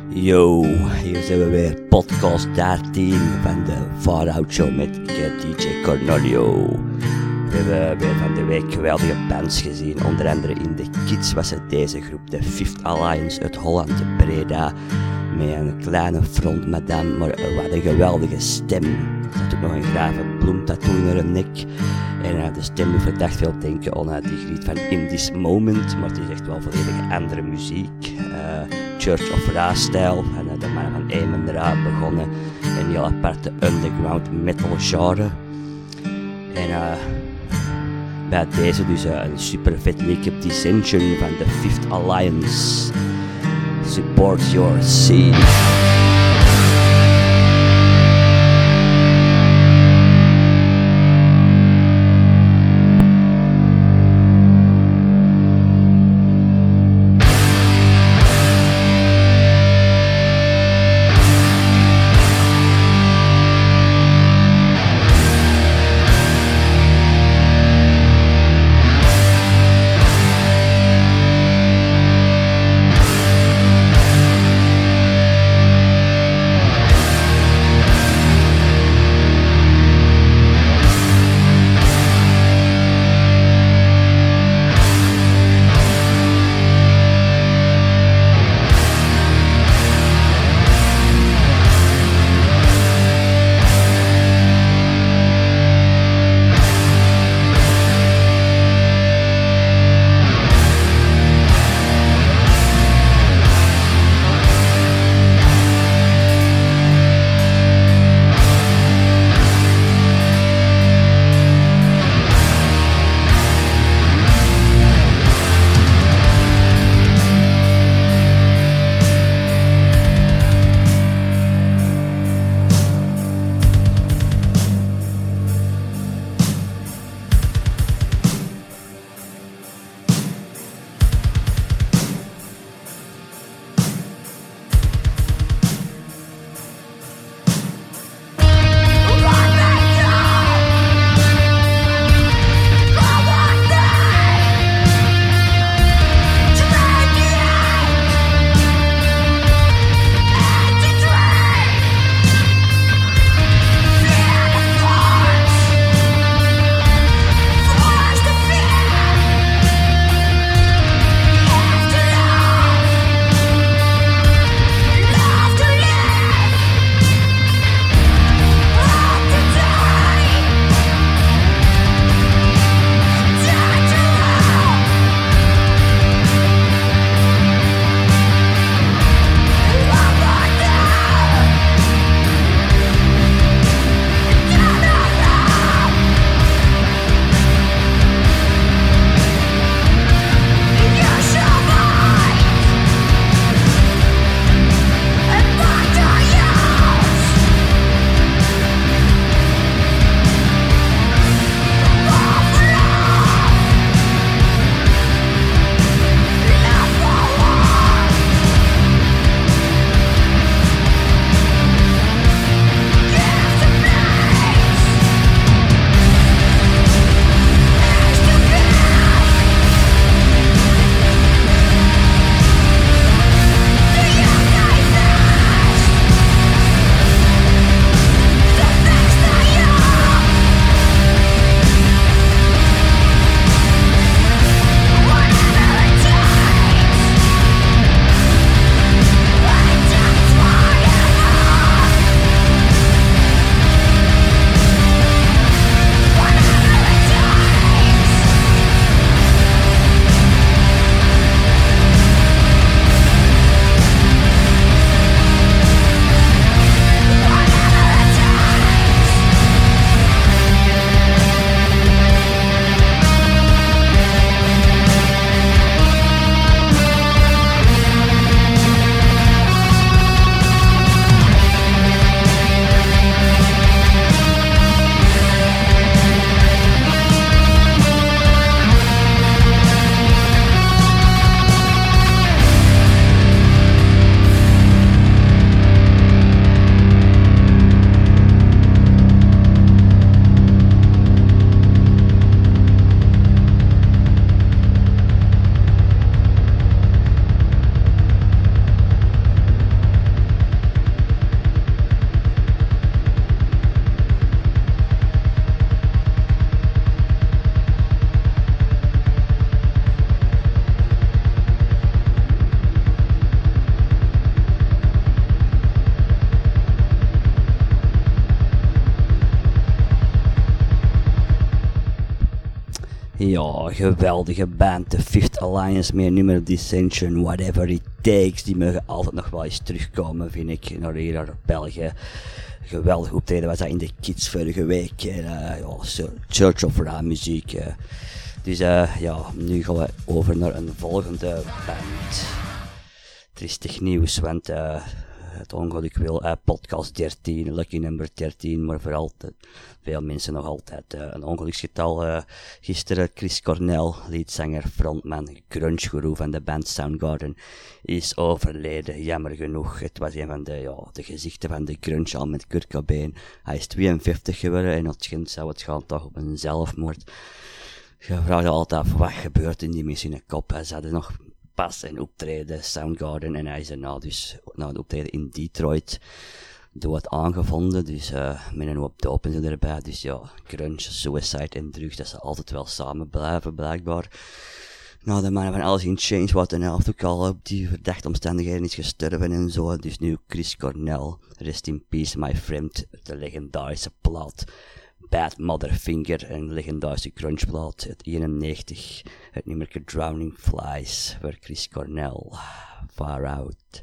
Yo, hier zijn we weer, podcast 13 van de Far-Out Show met DJ Cornelio. We hebben weer van de week geweldige bands gezien, onder andere in de Kids was het deze groep, de Fifth Alliance uit Holland, Breda, met een kleine front madame, maar wat een geweldige stem. Er zat ook nog een grave bloemtattoo in haar nek. En de stem doet verdacht veel denken aan die griet van In This Moment, maar het is echt wel volledig andere muziek. Church of Ra-stijl, en de mannen van Amon Ra begonnen een heel aparte underground metal genre. En bij deze dus een super vet liedje op Dissension van de Fifth Alliance. Support your scene. Ja, geweldige band, The Fifth Alliance met nummer Dissension, Whatever It Takes. Die mogen altijd nog wel eens terugkomen, vind ik, naar hier naar België. Geweldig optreden was dat in de Kids vorige week. Ja, Church of Ra muziek. Dus ja, nu gaan we over naar een volgende band. Triestig nieuws, want het ongeluk wil podcast 13, lucky number 13, maar vooral veel mensen nog altijd een ongeluksgetal. Gisteren Chris Cornell, leadzanger, frontman, grunge-guru van de band Soundgarden, is overleden, jammer genoeg. Het was een van de gezichten van de grunge al met Kurt Cobain. Hij is 52 geworden en het zou het gaan toch op een zelfmoord. Je vraagt altijd af, wat gebeurt in die mensen in de kop? Ze hadden nog pas een optreden, Soundgarden, en hij is erna dus na een optreden in Detroit dood aangevonden, dus met een hoop dopen erbij, dus ja, grunge, suicide en drugs, dat ze altijd wel samen blijven, blijkbaar. Nou, de man van Alice in Chains, wat een helft ook al op die verdachte omstandigheden is gestorven en zo, dus nu Chris Cornell, rest in peace my friend, de legendarische plaat Bad Motherfinger, een legendarische grungeplaat uit 91, het nummerke Drowning Flies voor Chris Cornell, Far Out.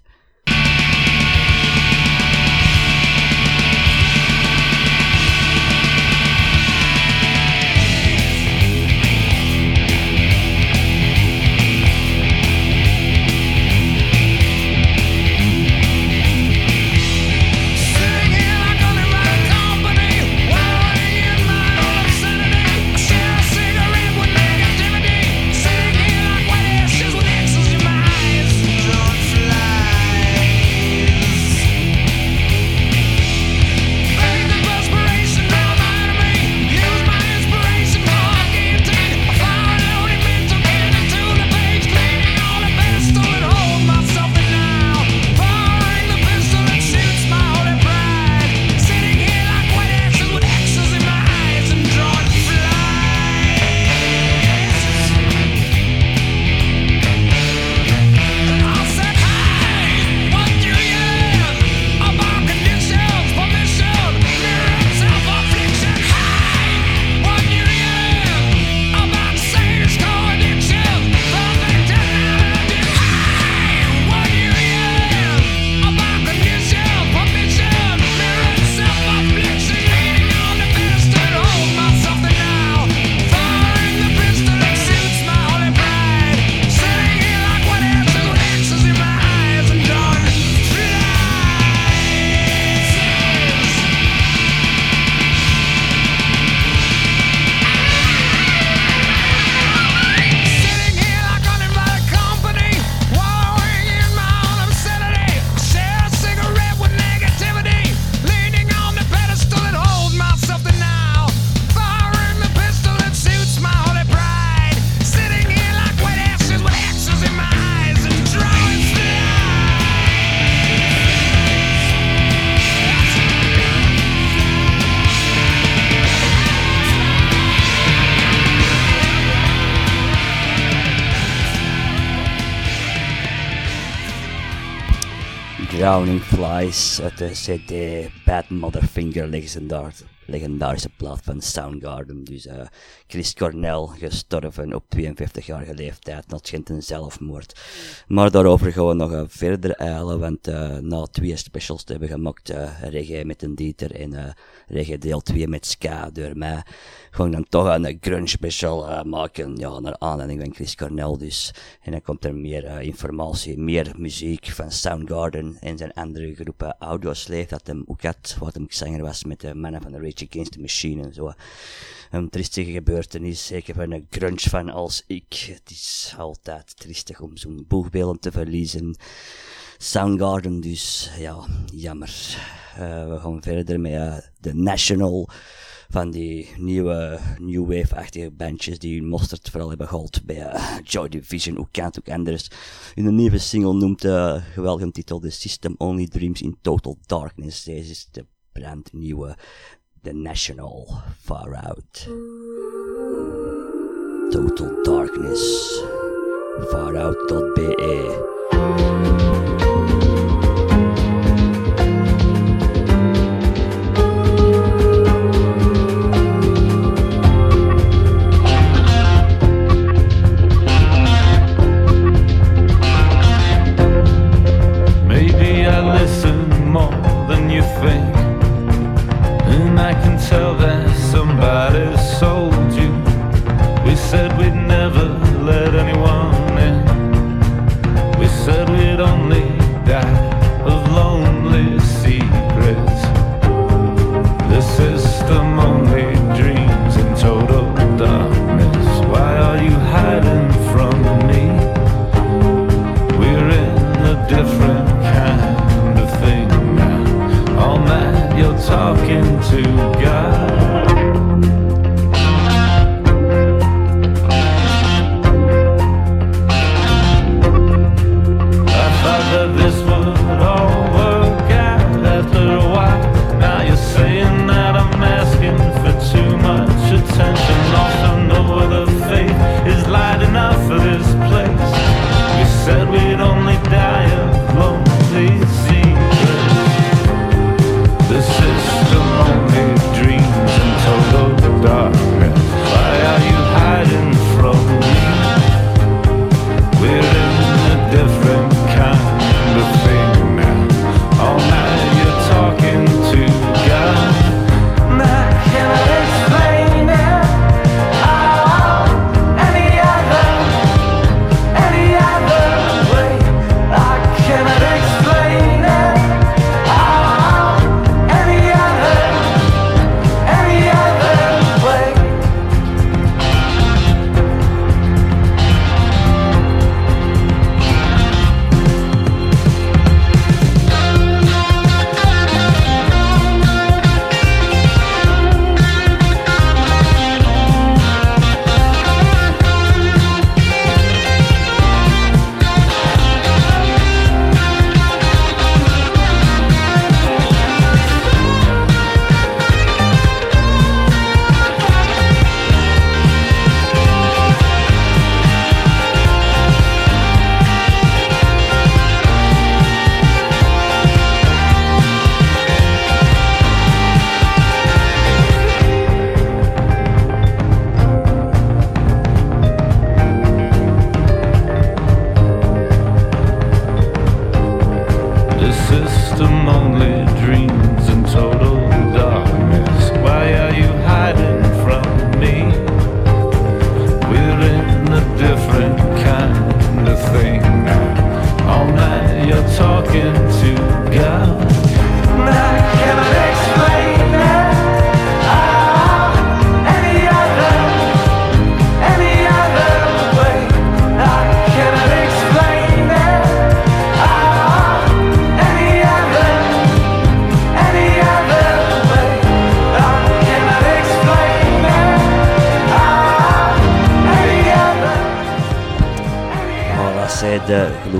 Drowning Flies uit de CD Bad Motherfinger, legendarische plaat van Soundgarden. Dus Chris Cornell, gestorven op 52-jarige leeftijd, dat schijnt een zelfmoord. Maar daarover gaan we nog verder eilen, want na 2 specials te hebben gemaakt, reggae met een Dieter en reggae deel 2 met Ska door mij, gewoon dan toch een grunge special maken, ja, naar aanleiding van Chris Cornell dus. En dan komt er meer informatie, meer muziek van Soundgarden en zijn andere groepen Audioslave, dat hem ook had, wat hem zanger was met de mannen van de Rage Against the Machine en zo. Een triestige gebeurtenis, zeker voor een grunge fan als ik. Het is altijd triestig om zo'n boegbeeld te verliezen. Soundgarden dus, ja, jammer. We gaan verder met The National, van die nieuwe new wave-achtige bandjes die hun mosterd vooral hebben gehaald bij Joy Division, ook kent ook anders. Hun nieuwe single noemt geweldige titel The System Only Dreams in Total Darkness. Deze is de brandnieuwe The National, Far Out. Total Darkness, farout.be.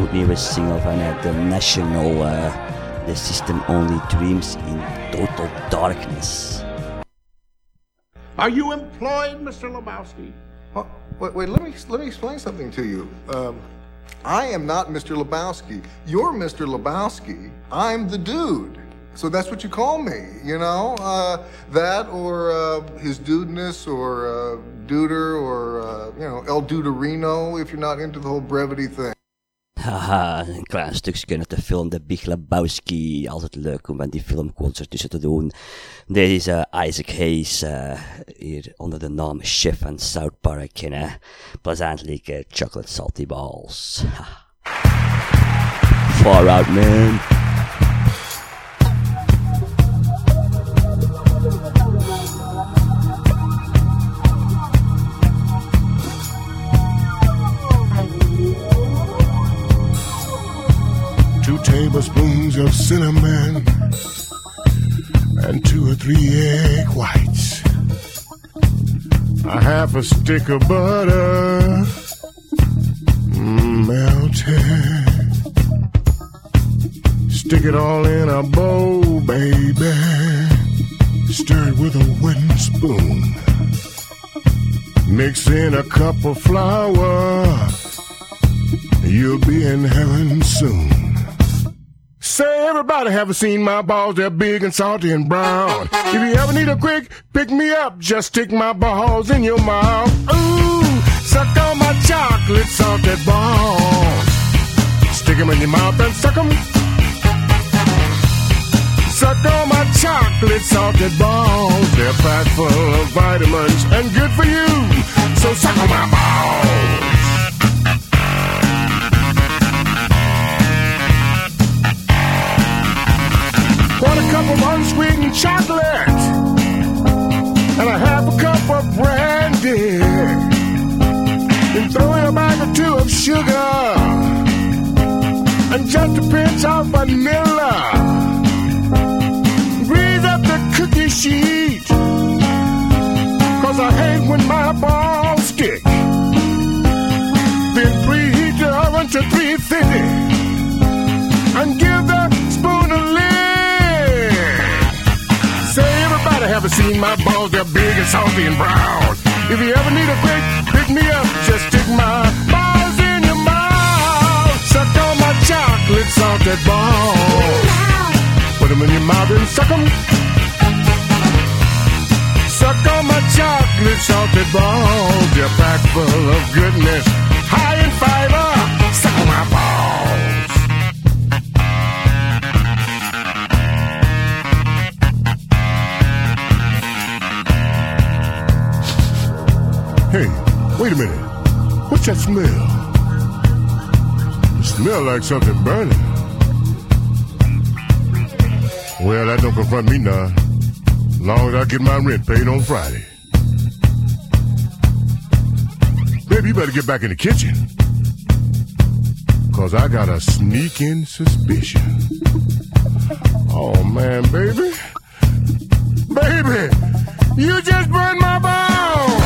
gloednieuwe single van The National, The System Only Dreams in Total Darkness. Are you employed, Mr. Lebowski? Wait, let me explain something to you. I am not Mr. Lebowski. You're Mr. Lebowski. I'm the dude. So that's what you call me, you know? That or his dudeness or duder or, El Duderino if you're not into the whole brevity thing. Haha, een klein stukje uit de film The Big Lebowski. Altijd leuk om van die filmquotes ertussen te doen. Deze is Isaac Hayes, hier onder de naam Chef van South Park kennen. Plezant like chocolate salty balls. Far out, man. Tablespoons of cinnamon and 2 or 3 egg whites, a half a stick of butter melted. Stick it all in a bowl, baby. Stir it with a wooden spoon. Mix in a cup of flour. You'll be in heaven soon. Say, everybody haven't seen my balls, they're big and salty and brown. If you ever need a quick pick-me-up, just stick my balls in your mouth. Ooh, suck on my chocolate salted balls. Stick them in your mouth and suck them. Suck on my chocolate salted balls. They're packed full of vitamins and good for you. So suck on my balls. Want a cup of unsweetened chocolate and a half a cup of brandy. Then throw in a bag or 2 of sugar and just a pinch of vanilla. Grease up the cookie sheet, 'cause I hate when my balls stick. Then preheat the oven to 350 and give the spoon a lick. Everybody haven't seen my balls, they're big and salty and brown. If you ever need a quick pick-me-up, just stick my balls in your mouth. Suck on my chocolate salted balls. Put them in your mouth and suck them. Suck on my chocolate salted balls. They're packed full of goodness, high in fiber. Suck on my balls. Hey, wait a minute. What's that smell? It smells like something burning. Well, that don't confront me now. As long as I get my rent paid on Friday. Baby, you better get back in the kitchen. 'Cause I got a sneaking suspicion. Oh, man, baby. Baby, you just burned my balls.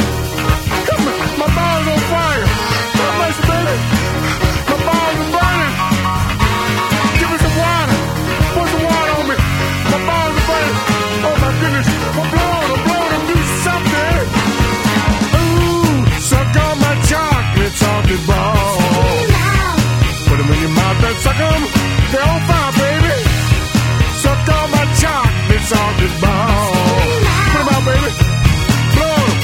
My balls on fire. God bless you, baby. My balls are burning. Give me some water. Pour some water on me. My balls are burning. Oh, my goodness. I'm blowing. Do something. Ooh, suck on my chocolate salted balls. Put them in your mouth and suck them. They're on fire, baby. Suck on my chocolate salted balls. Put them out, baby. Blow them.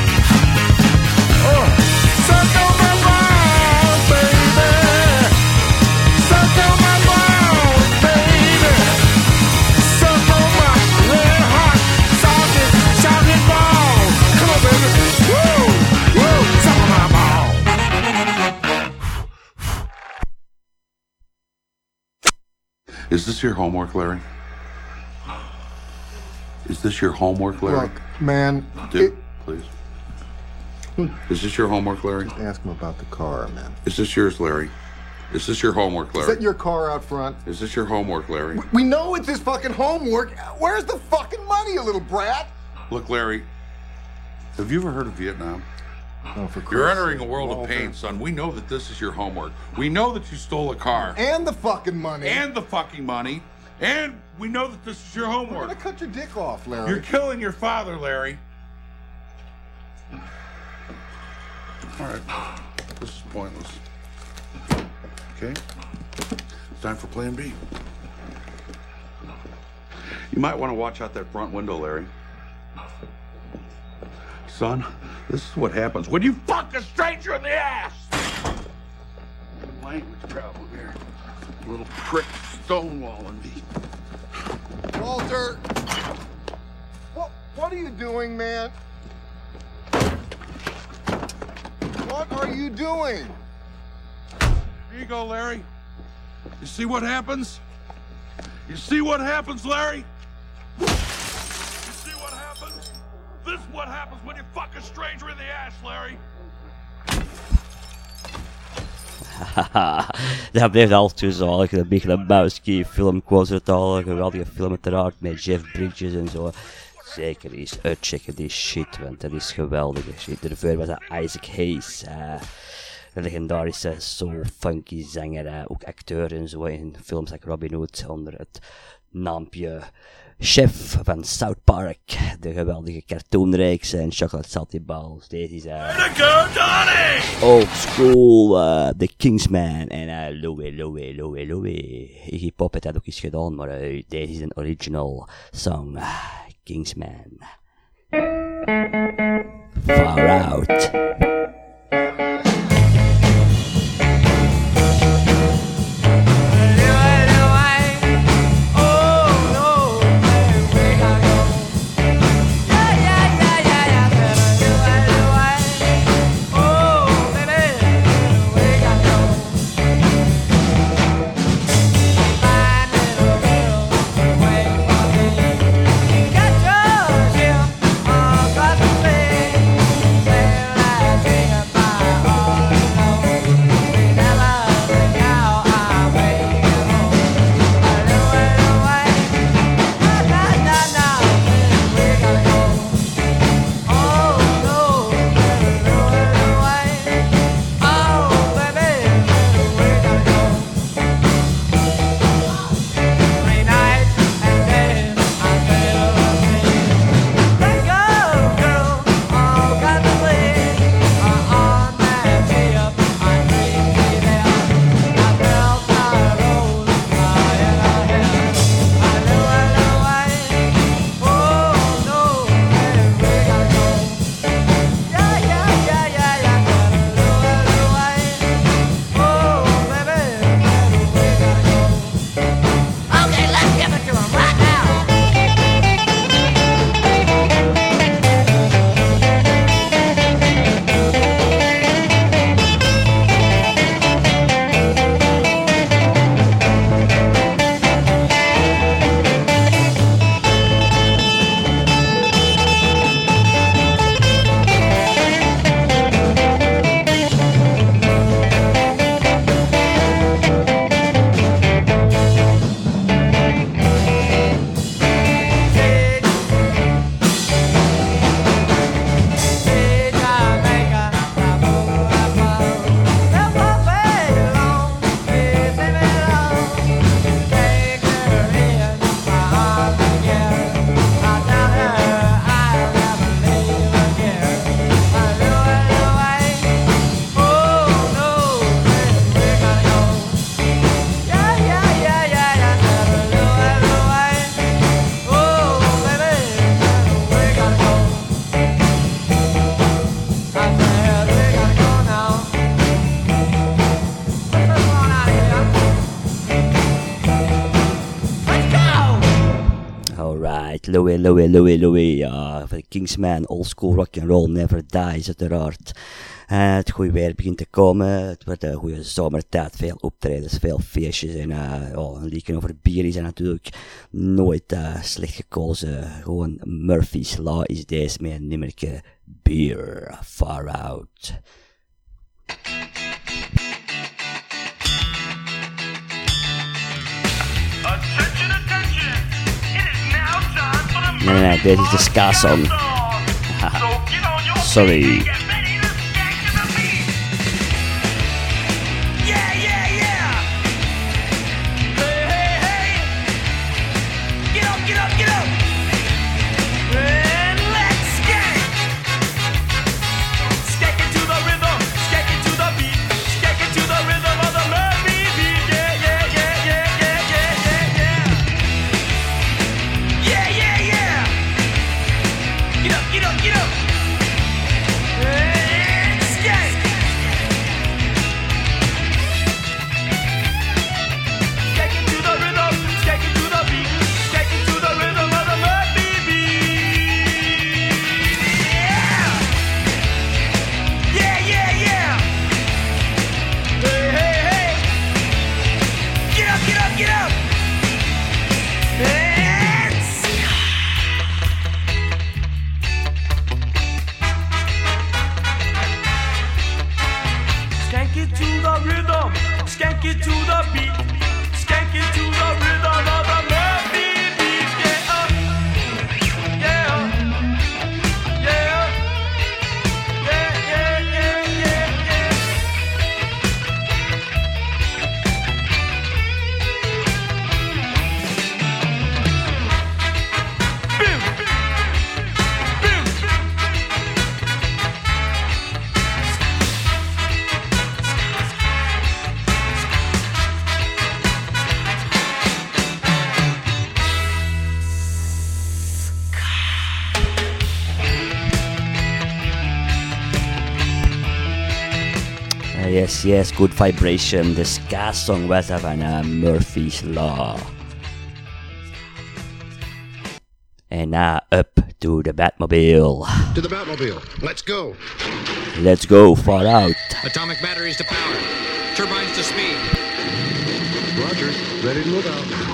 Suck on my balls, baby. Suck on my balls, baby. Suck on my red hot salted chocolate balls. Come on, baby. Woo, suck on my balls. Is this your homework, Larry? Is this your homework, Larry? Look, man. Please. Is this your homework, Larry? Ask him about the car, man. Is this yours, Larry? Is this your homework, Larry? Is that your car out front? Is this your homework, Larry? We know it's his fucking homework. Where's the fucking money, you little brat? Look, Larry, have you ever heard of Vietnam? Oh, for You're Christ's entering a sake, world of Walter. pain, son. We know that this is your homework. We know that you stole a car. And the fucking money. And the fucking money. And we know that this is your We're homework. gonna cut your dick off, Larry. You're killing your father, Larry. All right. This is pointless. Okay? It's time for plan B. You might want to watch out that front window, Larry. Son, this is what happens when you fuck a stranger in the ass! Language problem here. Little prick stonewalling me. Walter! What are you doing, man? What are you doing? Here you go, Larry. You see what happens? You see what happens, Larry? You see what happens? This is what happens when you fuck a stranger in the ass, Larry. Daar bleef het altijd toezalig. De Big Lebowski-film, ik was het al. Een geweldige film uiteraard met Jeff Bridges en zo. Zeker eens uitchecken die shit, want dat is geweldige shit. Daarvoor was dat Isaac Hayes. Een legendarische soul-funky zanger, ook acteur en zo in films like Robin Hood onder het naampje Chef van South Park, de geweldige cartoonreeks en Chocolate Salty Balls. Deze is old school, The Kingsman en Louie. Iggy Pop heeft dat ook eens gedaan, maar deze is een original song, Kingsman. Far Out. Louie, van Kingsman, old school rock and roll, never dies uiteraard. Het goede weer begint te komen, het wordt een goede zomertijd, veel optredens, veel feestjes en een liedje over bier is er natuurlijk nooit slecht gekozen. Gewoon Murphy's Law is deze met een nummerke Beer, Far Out. Nee, deze is de ska-song. Sorry. Yes, Good Vibration. De ska-song was dat van Murphy's Law. En na up to the Batmobile. To the Batmobile. Let's go. Let's go, far out. Atomic batteries to power. Turbines to speed. Roger. Ready to move out.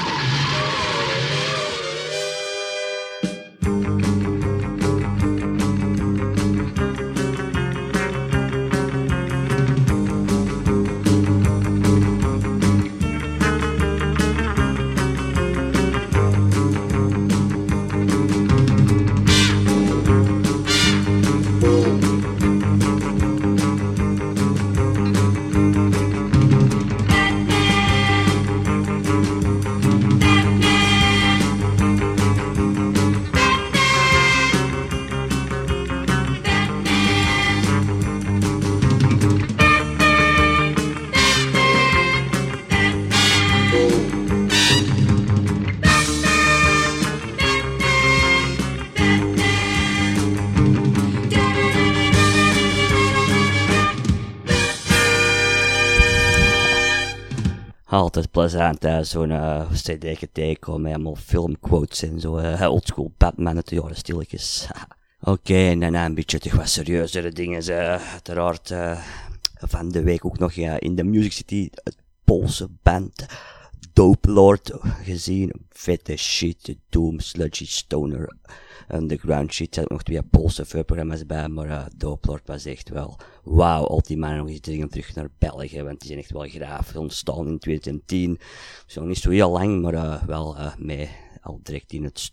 Altijd plezant, zo'n cd'tje tegenkomen met allemaal filmquotes en zo. Oldschool Batman uit de jaren stilletjes. Oké, en daarna een beetje toch wat serieuzere dingen. Uiteraard van de week ook nog in de Music City het Poolse band Dope Lord gezien. Vette shit, doom, sludgy, stoner, underground shit. Er zaten nog 2 Poolse voorprogramma's bij, maar Dope Lord was echt wel wauw. Al die mannen nog eens terug naar België, want die zijn echt wel graaf ontstaan in 2010. Zo niet zo heel lang, maar wel mee al direct in het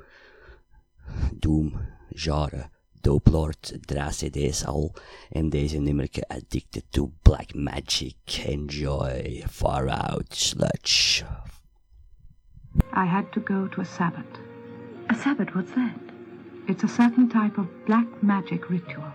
doom genre. Dope Lord, 3 cd's al, en deze nummerke Addicted to Black Magic. Enjoy, Far Out, Sludge. I had to go to a Sabbath. A Sabbath, what's that? It's a certain type of black magic ritual.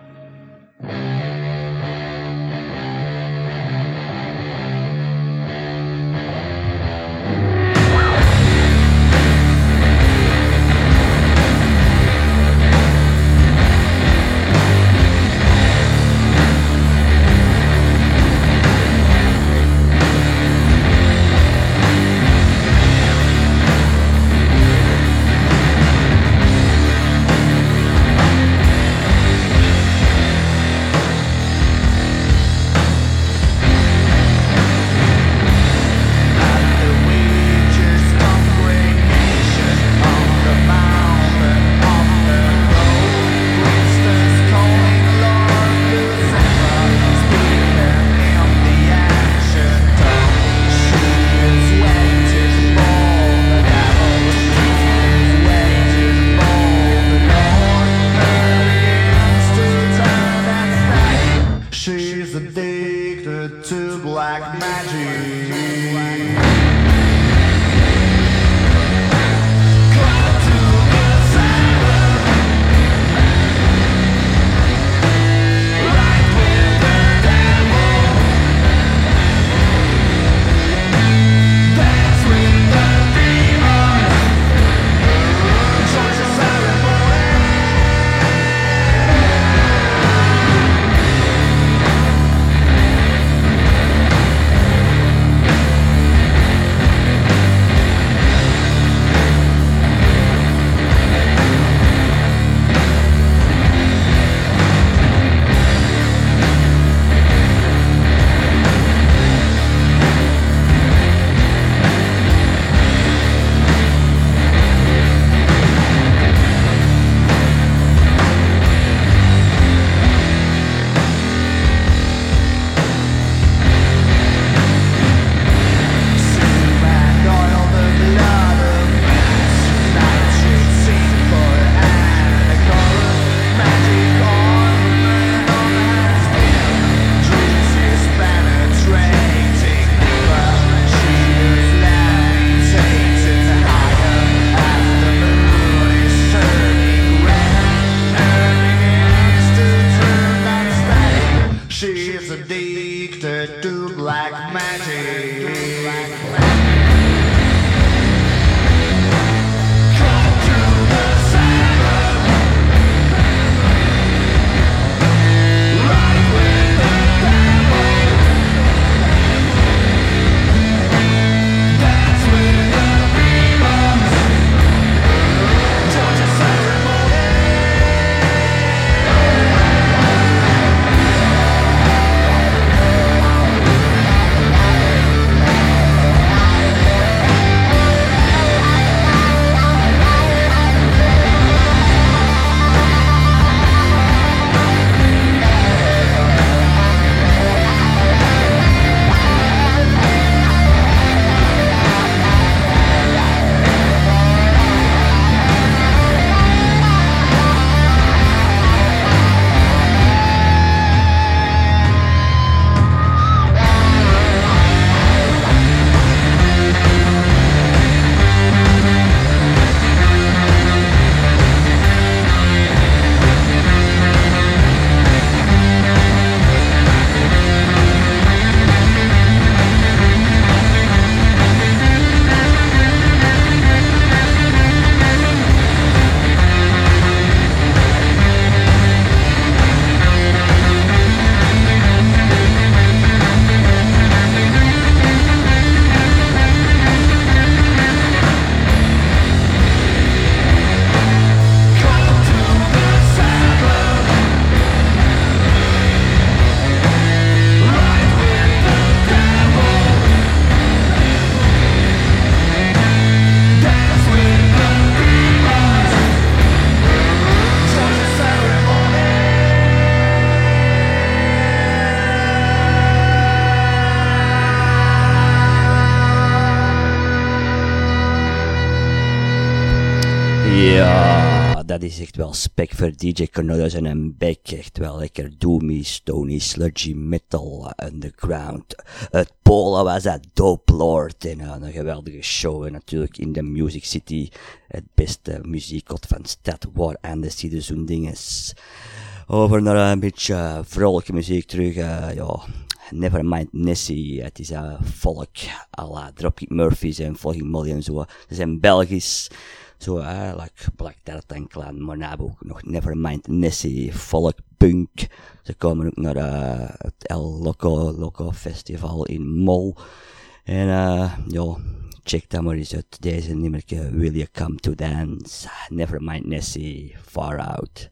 Ja, dat is echt wel spek voor DJ Cornelius en een bek. Echt wel lekker doomy, stony, sludgy metal underground. Uit Polen was dat Dope Lord en een geweldige show. En natuurlijk in de Music City, het beste muziekkot van stad, waar anders zie je zo'n dinges. Over naar een beetje vrolijke muziek terug, ja. Nevermind Nessie, het is volk à la Dropkick Murphys en Flogging Molly en zo. Ze zijn Belgisch. Zo, like Black Death en Clan, maar nou ook nog Nevermind Nessie, folk punk. Ze komen ook naar het El Loco Festival in Mol. En ja, check dat maar eens uit. Deze nummerke Will You Come to Dance, Nevermind Nessie, Far Out.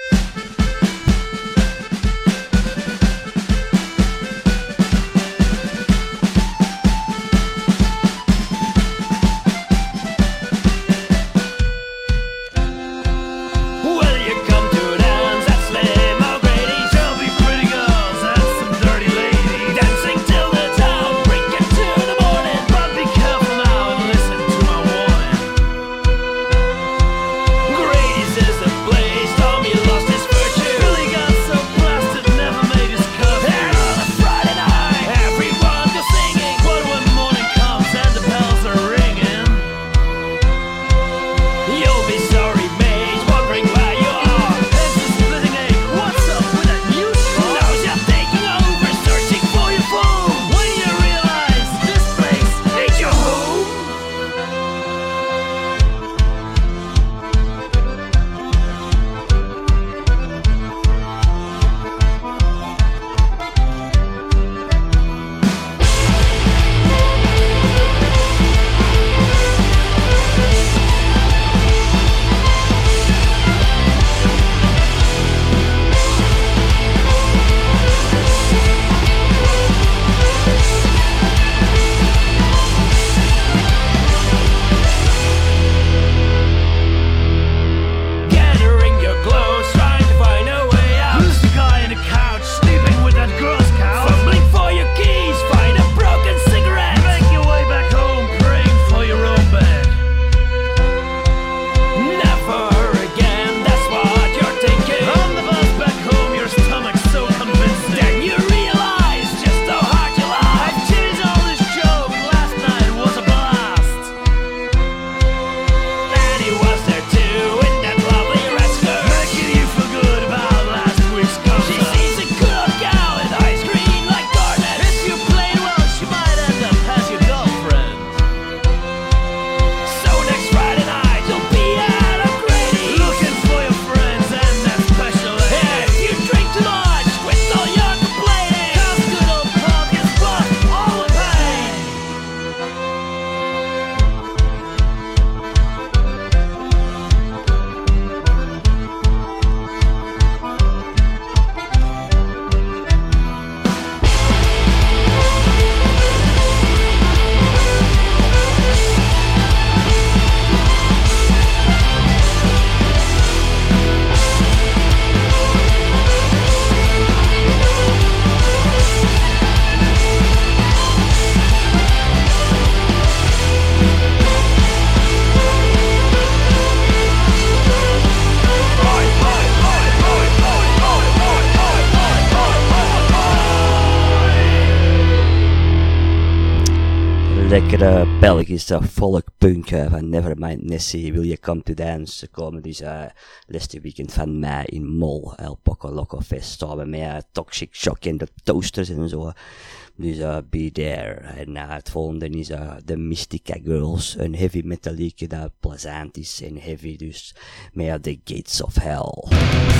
Lekkere Belgische folkpunk van Nevermind Nessie, Will You Come to Dance. Ze komen dus laatste weekend van mei in Mol, El Poco Loco Fest, samen met Toxic Shock en de Toasters en zo. Dus be there. En het volgende is de Mystica Girls, een heavy metalieke dat plezant is en heavy, dus met The Gates of Hell.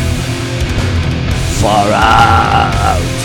Far Out!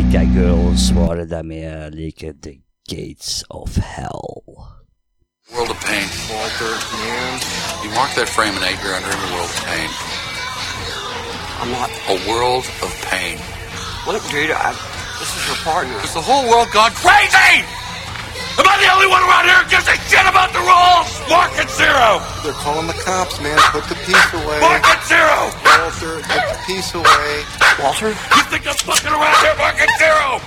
Kijk, girls waren daarmee leken The Gates of Hell. World of pain. Walter, man. You mark that frame and 8, you're entering a world of pain. I'm not. A world of pain. Look, dude, this is your partner. Is the whole world gone crazy? Am I the only one around here who gives a shit about the rules? Mark it 0. They're calling the cops, man. Put the piece away. Mark it 0. Walter, put the piece away. Walter? You think I'm fucking around here? Mark it 0.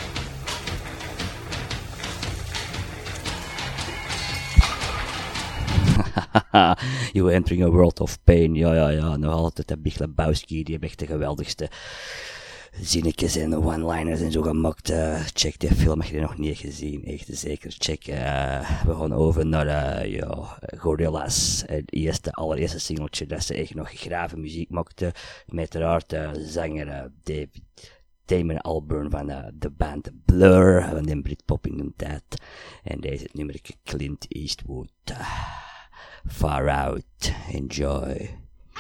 You entering a world of pain. Ja. Nog altijd de Big Lebowski. Die heeft echt de geweldigste zinnetjes en one-liners en zo gemaakt. Check die film, heb je die nog niet gezien. Echt zeker, check. We gaan over naar Gorillaz. Het allereerste singeltje dat ze echt nog grave muziek maakten. Met uiteraard zanger Damon Albarn van de band Blur. Van de Britpop in de tijd. En deze het nummer Clint Eastwood. Far Out. Enjoy.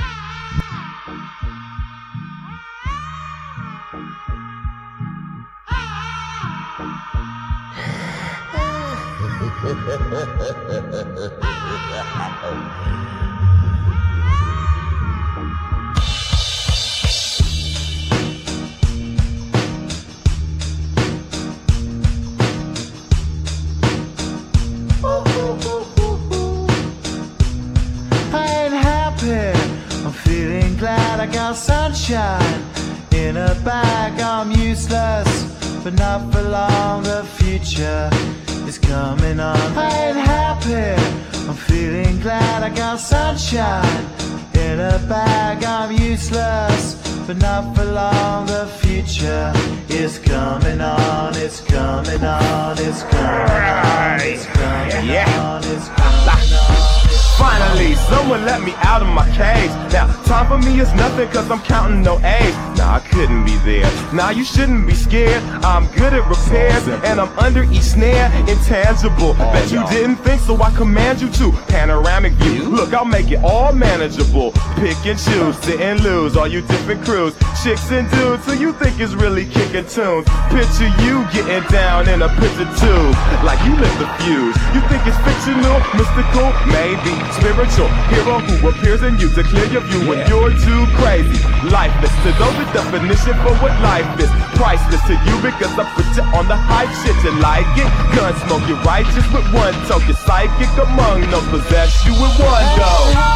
I'm feeling glad I got sunshine in a bag. I'm useless, but not for long. The future is coming on. I ain't happy. I'm feeling glad I got sunshine in a bag. I'm useless, but not for long. The future is coming on. It's coming on. It's coming on. It's coming on. It's coming on. Finally, someone let me out of my cage. Now, time for me is nothing cause I'm counting no A's. Nah, I couldn't be there. Nah, you shouldn't be scared. I'm good at repairs and I'm under each snare. Intangible, bet you didn't think so I command you to. Panoramic view, look, I'll make it all manageable. Pick and choose, sit and lose, all you different crews. Chicks and dudes who you think is really kicking tunes. Picture you getting down in a picture tube, like you lit the fuse. You think it's fictional, mystical, maybe. Spiritual hero who appears in you to clear your view when you're too crazy. Lifeless to those, the definition for what life is. Priceless to you because I put you on the hype shit. You like it? Gun smoke, you're righteous with one toe. You're psychic among no possess you with one go.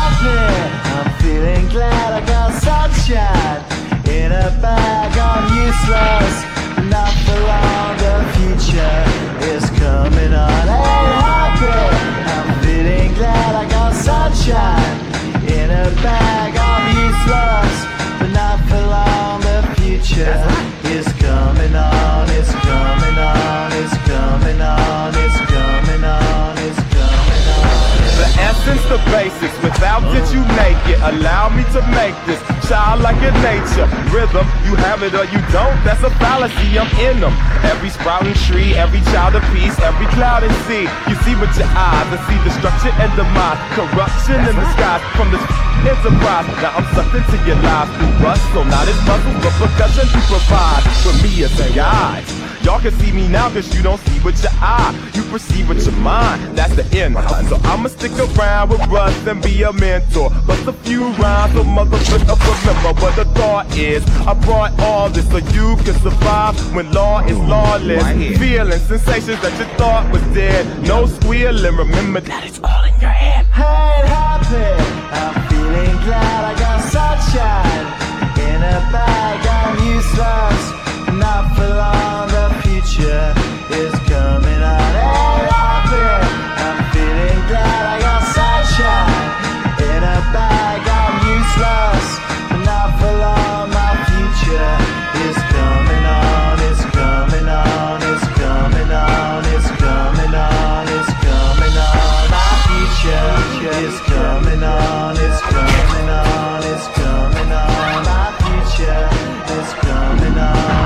I'm feeling glad I got sunshine in a bag. I'm useless, not for long. The future is coming on. Ain't happy. I'm feeling glad I got sunshine in a bag. I'm useless, but not for long. The future is coming on. It's coming on. It's coming on. It's coming on. It's coming on. The essence, the basics. Without it, you naked. Allow me to make this childlike in nature. Rhythm, you have it or you don't. That's a fallacy. I'm in them. Every sprouting tree, every child of peace, every cloud and sea. You see with your eyes, I see destruction and demise, corruption in the skies from this enterprise. Now I'm sucked into your lives through rust, so not as puzzles, but percussion to provide for me as a guide. Y'all can see me now cause you don't see with your eye. You perceive with your mind, that's the end. So I'ma stick around with Russ and be a mentor. Bust a few rhymes so motherfucker remember what the thought is. I brought all this so you can survive when law is lawless. Feeling sensations that you thought was dead. No squealing, remember that it's all in your head. I ain't happy. I'm feeling glad I got sunshine in a bag. I'm useless, not for long. The future is coming on. Ain't happy. I'm feeling glad I got sunshine in a bag. I'm useless, not for long. My future is coming on. It's coming on. It's coming on. It's coming on. It's coming on. My future is coming on. It's coming on. It's coming on. My future is coming on.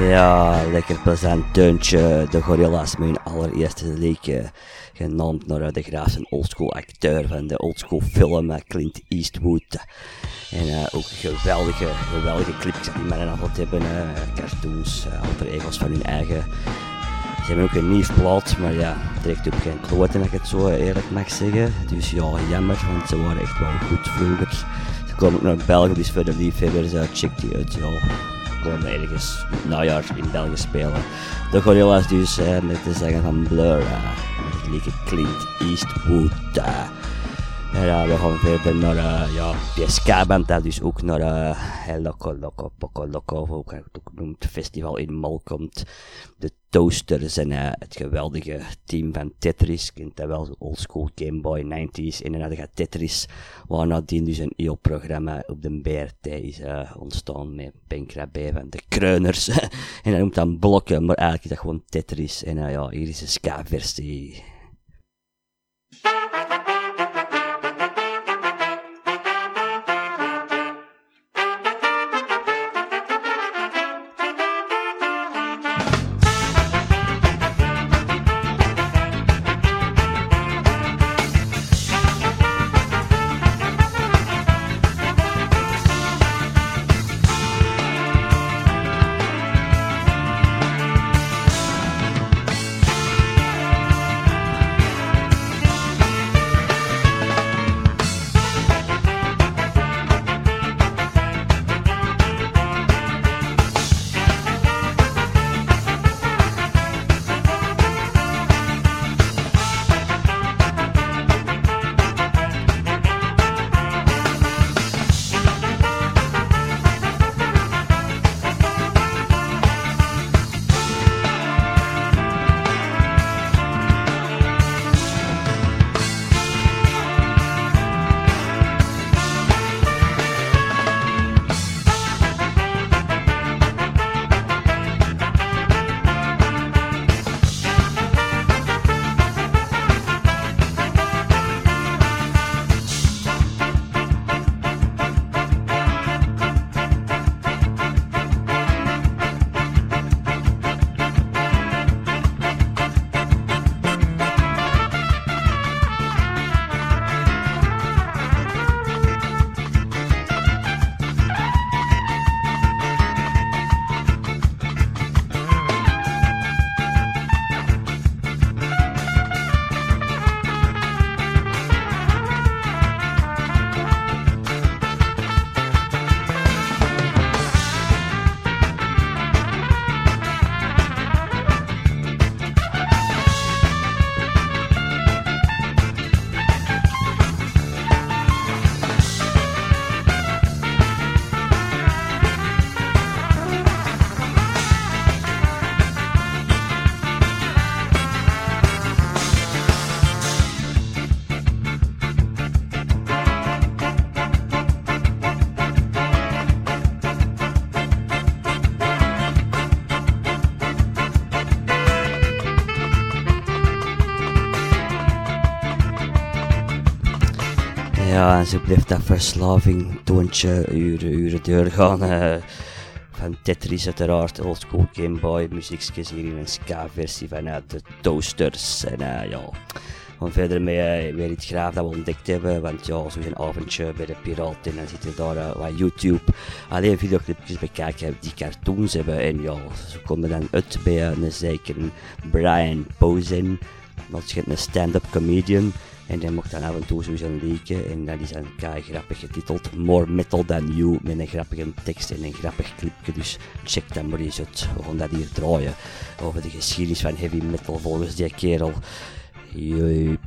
Ja, lekker plezant deuntje. De Gorilla's met hun allereerste liedje. Genaamd naar de Graaf, een oldschool acteur van de oldschool film Clint Eastwood. En ook geweldige clips die mannen al hebben. Cartoons, alter egos van hun eigen. Ze hebben ook een nieuw plaat, maar ja, direct op geen kloten, als ik het zo eerlijk mag zeggen. Dus ja, jammer, want ze waren echt wel goed vroeger. Ze komen ook naar België, dus voor de liefhebbers, check die uit. Ja, komen ergens najaar in België spelen. De Gorilla's dus, met de zeggen van Blur, met het liedje Clint Eastwood. En ja, we gaan verder naar die ska-band dat dus ook naar Poco Loco, of ook genoemd, festival in Malkom. De Toasters en het geweldige team van Tetris, kent dat wel, oldschool Game Boy 90s. En dan had je Tetris, waar nadien dus een heel programma op de BRT is ontstaan met Ben Krabbe van de Kreuners. En dat noemt dan blokken, maar eigenlijk is dat gewoon Tetris. En ja, hier is een ska-versie. Ja, en zo blijft dat verslaving toontje uren doorgaan. Van Tetris uiteraard, oldschool Game Boy, muziekjes hier in een ska-versie vanuit de Toasters. En ja, gaan verder met weer iets graaf dat we ontdekt hebben, want ja, zo'n avondje bij de Piraten en dan zitten daar wat YouTube alleen videoclipjes bekijken die cartoons hebben. En ja, ze komen dan uit bij een zeker Brian Posen, dat is een stand-up comedian. En die mocht dan af en toe zo'n liedje en dat is dan kei grappig getiteld More Metal Than You, met een grappige tekst en een grappig clipje, dus check dat maar eens uit. We gaan dat hier draaien over de geschiedenis van heavy metal volgens die kerel. Juip.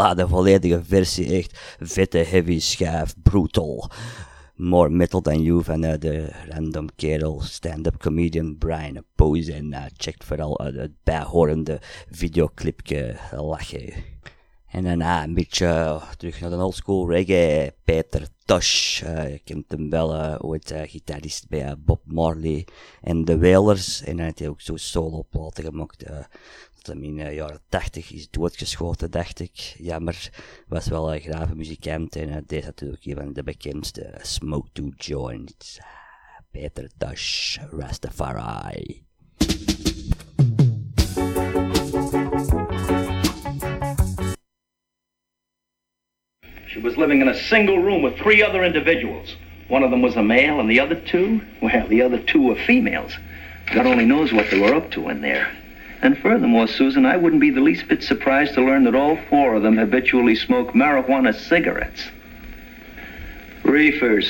Voilà, de volledige versie, echt vette, heavy schijf, brutal. More metal than you van de random kerel, stand-up comedian Brian Pose. En checkt vooral het bijhorende videoclipje lachen. En daarna een beetje terug naar de oldschool reggae, Peter Tosh. Je kent hem wel, ooit gitarist bij Bob Marley en The Wailers. En dan heeft hij ook zo'n solo-platen gemaakt. Dat hem in de jaren 80 is doodgeschoten, dacht ik. Jammer, was wel een grave muzikant. En deze natuurlijk een van de bekendste, Smoke Two Joints. Peter Tosh, Rastafari. She was living in a single room with 3 other individuals. One of them was a male and the other 2, well, the other 2 were females. God only knows what they were up to in there. And furthermore, Susan, I wouldn't be the least bit surprised to learn that all 4 of them habitually smoke marijuana cigarettes. Reefers.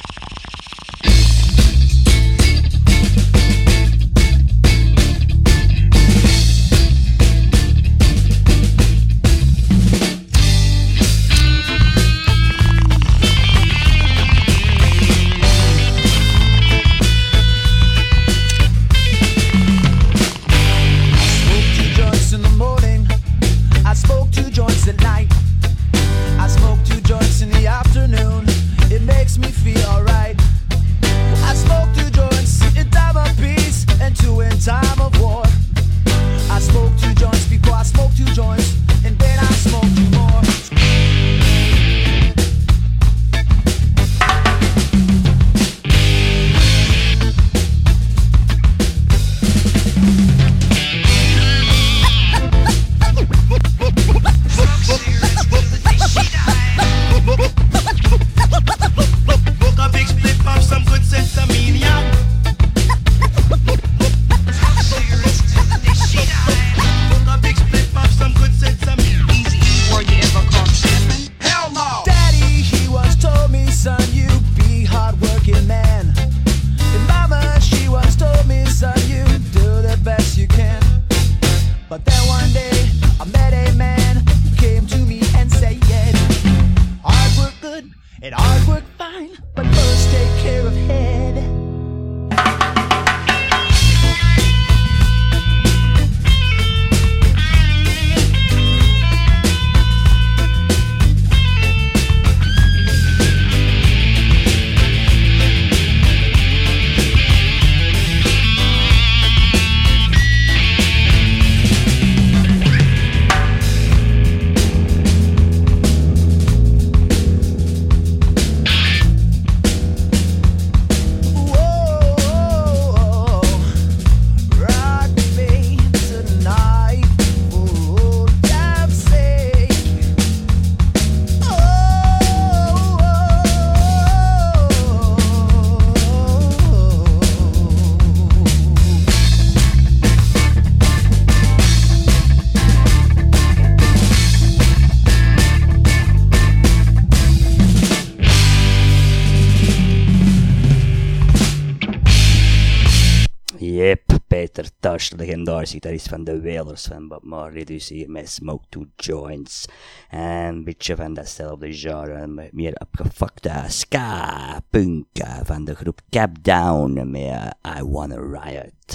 Peter Tosh, de legendarische gitarist van The Wailers van Bob Marley, dus hier met Smoke Two Joints. En een beetje van datzelfde genre, meer opgefokte ska-punk van de groep Cap Down met I Wanna Riot.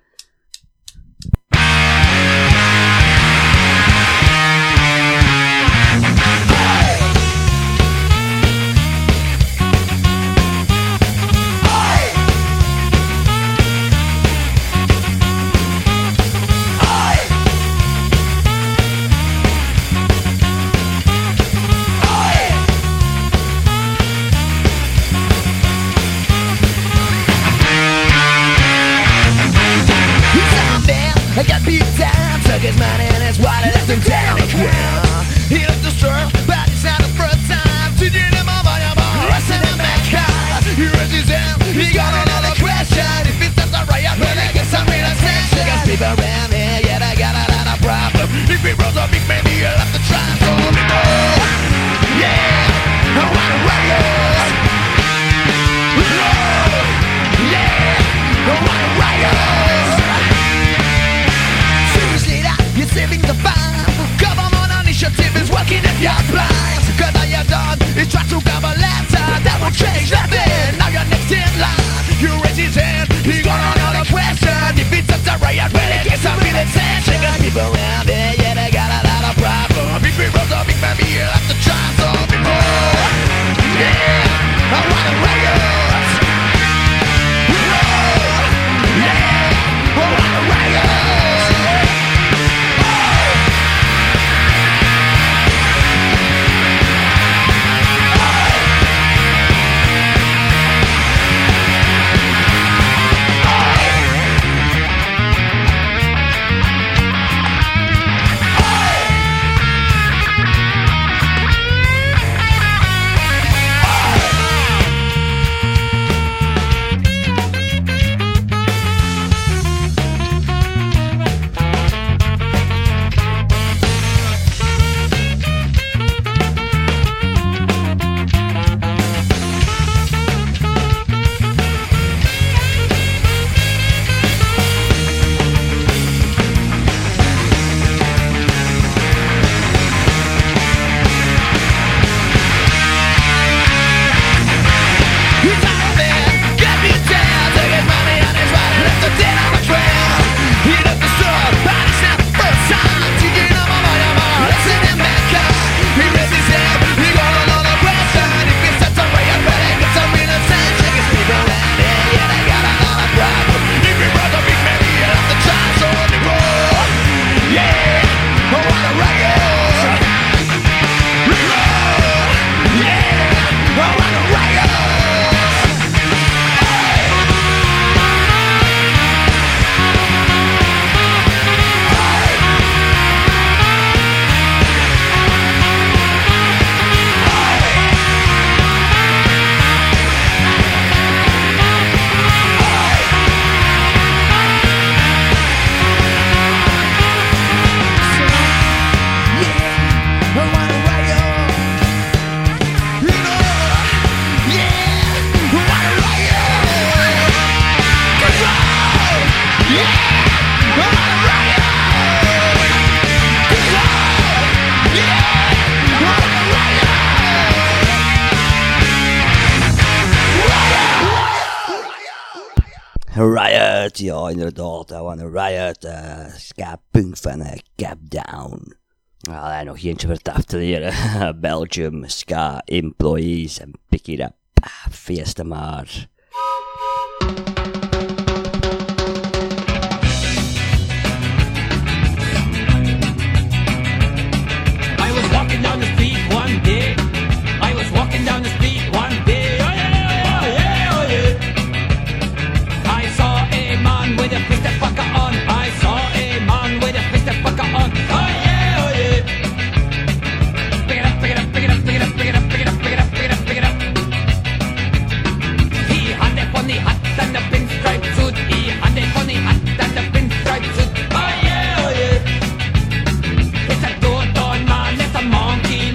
I got beat down, took his money and his wallet, left him down the ground. He looked destroyed, but it's not the first time. To get him up on your bar, arrested him back high. He raised his hand, he got another question. If he starts a riot, well, I get some real attention. Got people around here, yeah, they got a lot of problems. If he rolls up big, maybe you'll have to try and solve it. Oh, yeah, I wanna riot. Oh, yeah, I wanna riot. Cause all you've done is try to grab a letter that will change nothing. Now you're next in line. You raise his hand, he got another question. If it's such a riot, well, it gets a feeling sad. Shaking people around there, yeah, they got a lot of problems. Big people's a big family, you'll have to try something more. Yeah, I want a riot. Yeah, I want a riot. Riot, ja inderdaad, I wanna riot, ska-punk van Cap Down. Ja, nog eentje voor het af te leren. Belgium, ska, employees en pick it up, feesten maar. I was walking down the street one day. I was walking down the street one day. With a fist fucker on, I saw a man with a fist fucker on. Oh yeah, oh yeah. Pick it up, pick it up, pick it up, pick it up, pick it up, pick it up, pick it up, pick it up, pick it up. He had a funny hat and a pinstripe suit. He had a funny hat and a pinstripe suit. Oh yeah, oh yeah. It's a two-tone man, it's a monkey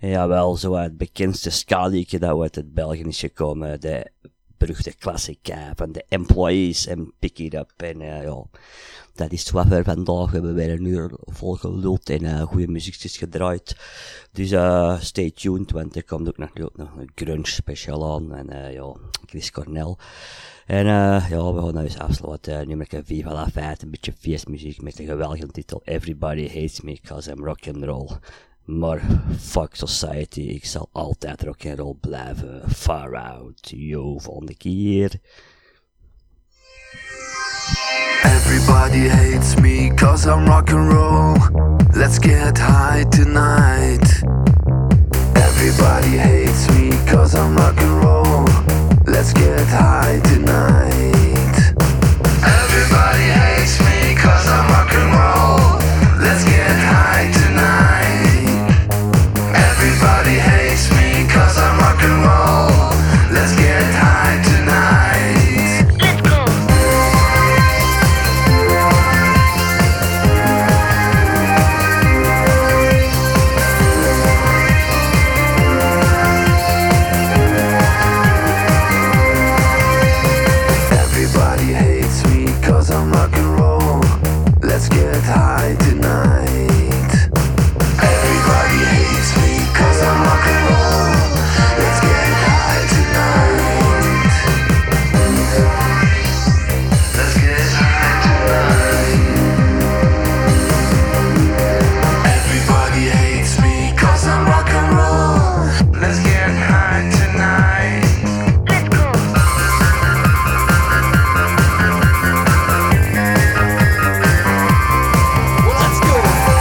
Jawel, zo het bekendste ska-liedje dat uit het België is gekomen. De beruchte klassiek van de Employees en Pick It Up. En ja, dat is wat we vandaag. We hebben weer een uur vol geluld en goede muziekjes gedraaid. Dus stay tuned, want er komt ook nog een grunge special aan. En ja, Chris Cornell. En ja, we gaan nou eens afsluiten. Nummer 4 van La Fête, een beetje feestmuziek met een geweldige titel. Everybody Hates Me Cause I'm Rock'n'Roll. Maar fuck society, ik zal altijd rock'n'roll blijven. Far out, yo, volgende keer. Everybody hates me cause I'm rock'n'roll. Let's get high tonight. Everybody hates me cause I'm rock'n'roll. Let's get high tonight. Everybody hates me cause I'm rock'n'roll. Let's get high tonight. Everybody hates me cause I'm rock'n'roll. Let's get high tonight. Let's go. Everybody hates me cause I'm rock'n'roll. Let's get high tonight. Everybody hates me cause I'm rock'n'roll. Let's get high tonight. Let's get high tonight. Everybody hates me cause I'm rock'n'roll. Let's get high tonight. Let's go. Let's go.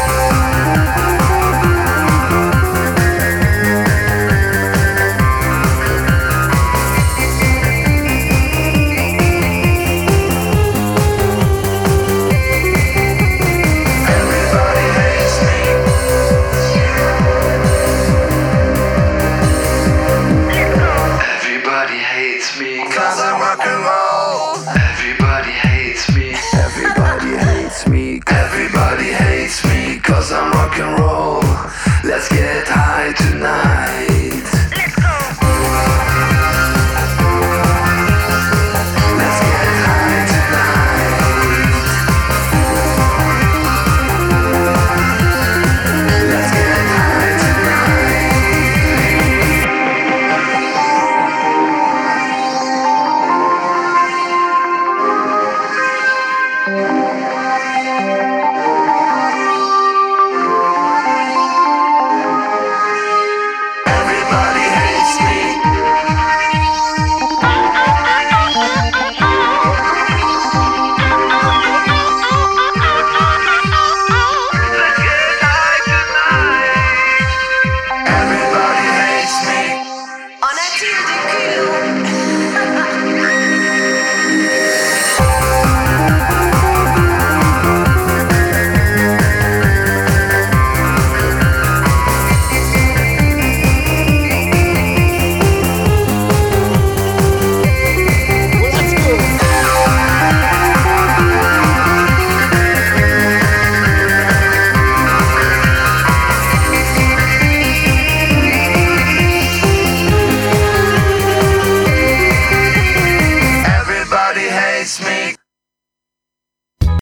Everybody hates me. Everybody hates me cause I'm rock'n'roll. Everybody hates me. Everybody hates me. Everybody hates me cause I'm rock'n'roll. Let's get high tonight.